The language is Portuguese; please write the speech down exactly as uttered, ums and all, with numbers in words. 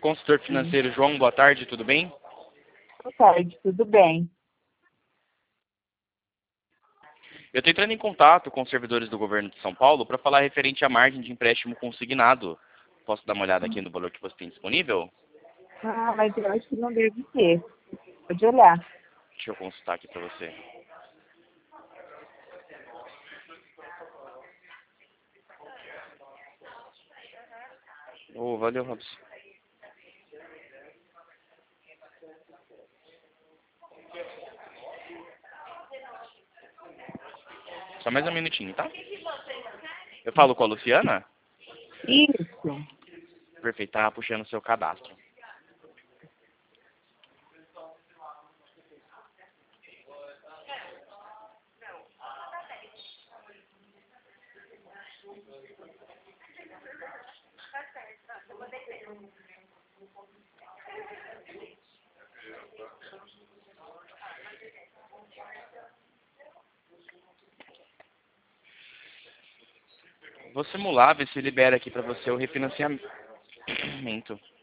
consultor financeiro João, boa tarde, tudo bem? Boa tarde, tudo bem? Eu estou entrando em contato com os servidores do governo de São Paulo para falar referente à margem de empréstimo consignado. Posso dar uma olhada aqui no valor que você tem disponível? Ah, mas eu acho que não deve ter. Pode olhar. Deixa eu consultar aqui para você. Oh, valeu, Robson. Só mais um minutinho, tá? Eu falo com a Luciana? Isso. Perfeito, tá puxando o seu cadastro. Vou simular, ver se libera aqui para você o refinanciamento.